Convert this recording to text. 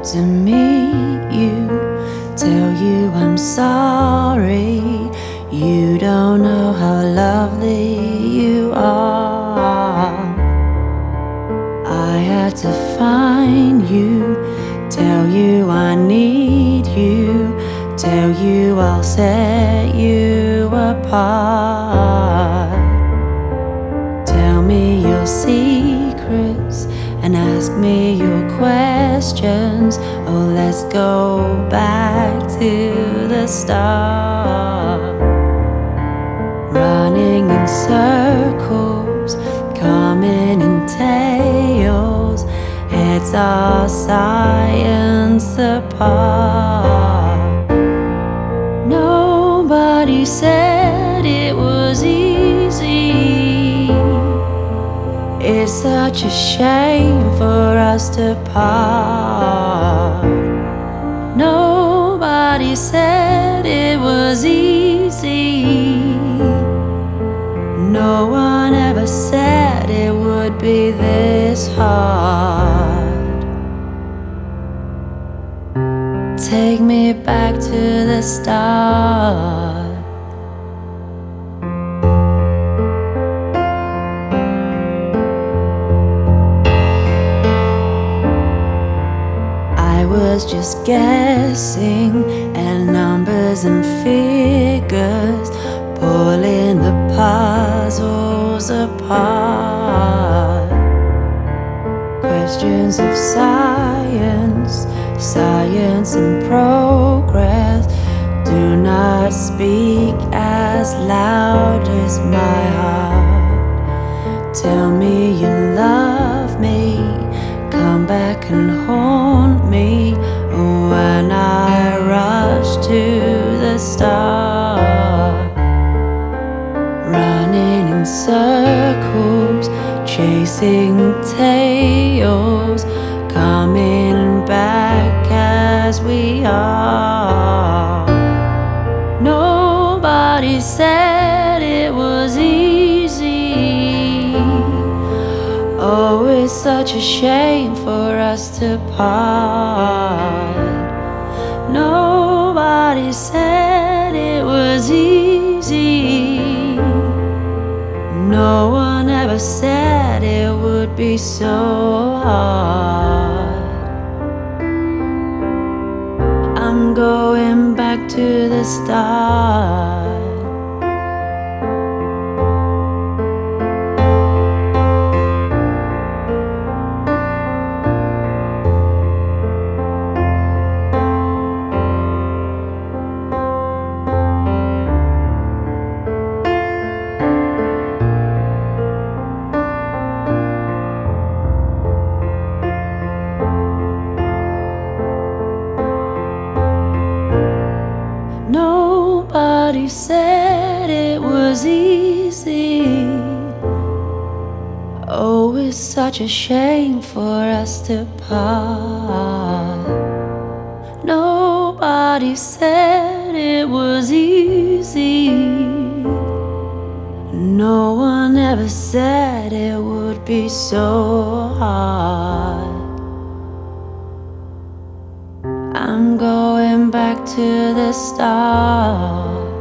to meet you, tell you I'm sorry. You don't know how lovely you are. I had to find you, tell you I need you, tell you I'll set you apart. Tell me your secrets and ask me your questions. Oh, let's go back to the start. Running in circles, coming in tails, heads are science apart. Nobody said it was easy. It's such a shame for us to part. Nobody said it was easy. No one ever said it would be this hard. Take me back to the start. I was just guessing at numbers and figures, pulling the puzzles apart. Questions of science, science and progress do not speak as loud as my heart. Tell me you love me, come back and haunt me when I rush to the start. Running in circles, chasing tails, coming back as we are. Nobody said it was easy. Oh, it's such a shame for us to part. Nobody said it was easy. No one ever said it would be so hard. I'm going back to the start. Nobody said it was easy. Oh, it's such a shame for us to part. Nobody said it was easy. No one ever said it would be so hard. I'm going back to the start.